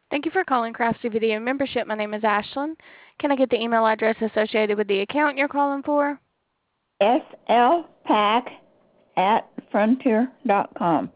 Thank you for calling Craftsy Video Membership. My name is Ashlyn. Can I get the email address associated with the account you're calling for? slpack@frontier.com.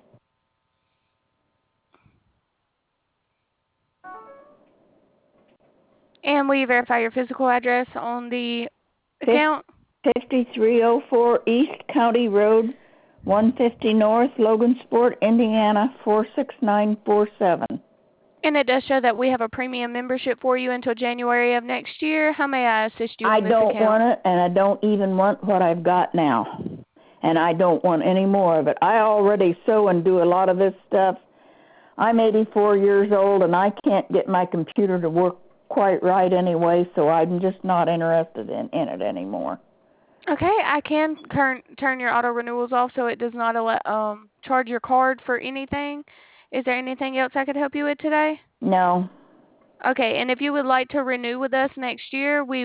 And will you verify your physical address on the account? 5304 East County Road, 150 North, Logansport, Indiana, 46947. And it does show that we have a premium membership for you until January of next year. How may I assist you on this account? I don't want it, and I don't even want what I've got now. And I don't want any more of it. I already sew and do a lot of this stuff. I'm 84 years old, and I can't get my computer to work quite right anyway, so I'm just not interested in it anymore. Okay, I can turn your auto renewals off so it does not charge your card for anything. Is there anything else I could help you with today? No. Okay, and if you would like to renew with us next year, we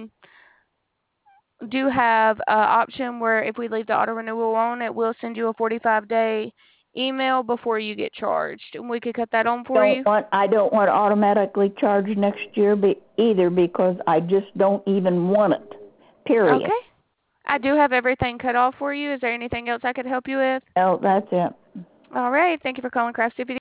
do have an option where if we leave the auto renewal on, it will send you a 45-day email before you get charged, and we could cut that on for you. I don't want automatically charged next year either, because I just don't even want it. Period. Okay. I do have everything cut off for you. Is there anything else I could help you with? No, that's it. All right. Thank you for calling Craftsy Video.